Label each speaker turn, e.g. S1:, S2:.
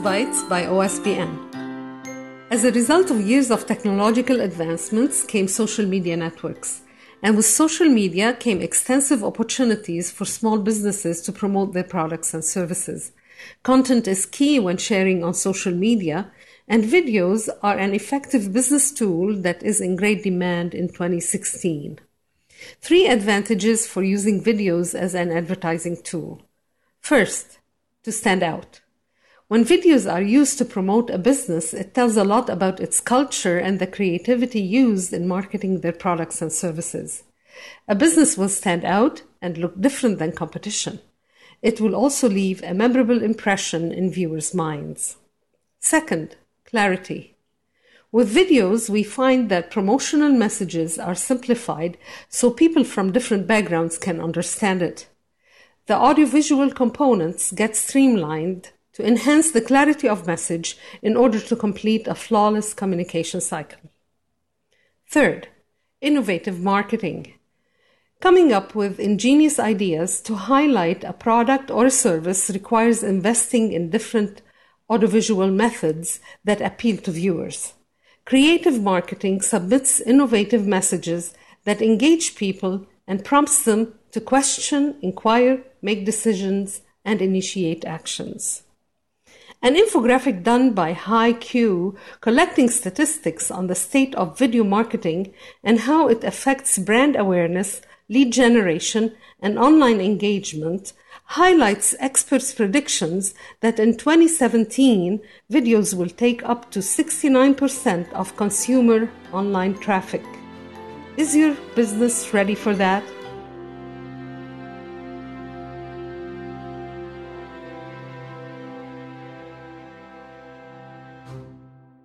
S1: Bytes by OSPN. As a result of years of technological advancements came social media networks. And with social media came extensive opportunities for small businesses to promote their products and services. Content is key when sharing on social media, and videos are an effective business tool that is in great demand in 2016. 3 advantages for using videos as an advertising tool. First, to stand out. When videos are used to promote a business, it tells a lot about its culture and the creativity used in marketing their products and services. A business will stand out and look different than competition. It will also leave a memorable impression in viewers' minds. Second, clarity. With videos, we find that promotional messages are simplified so people from different backgrounds can understand it. The audiovisual components get streamlined to enhance the clarity of message in order to complete a flawless communication cycle. Third, innovative marketing. Coming up with ingenious ideas to highlight a product or a service requires investing in different audiovisual methods that appeal to viewers. Creative marketing submits innovative messages that engage people and prompts them to question, inquire, make decisions, and initiate actions. An infographic done by HiQ collecting statistics on the state of video marketing and how it affects brand awareness, lead generation, and online engagement highlights experts' predictions that in 2017, videos will take up to 69% of consumer online traffic. Is your business ready for that?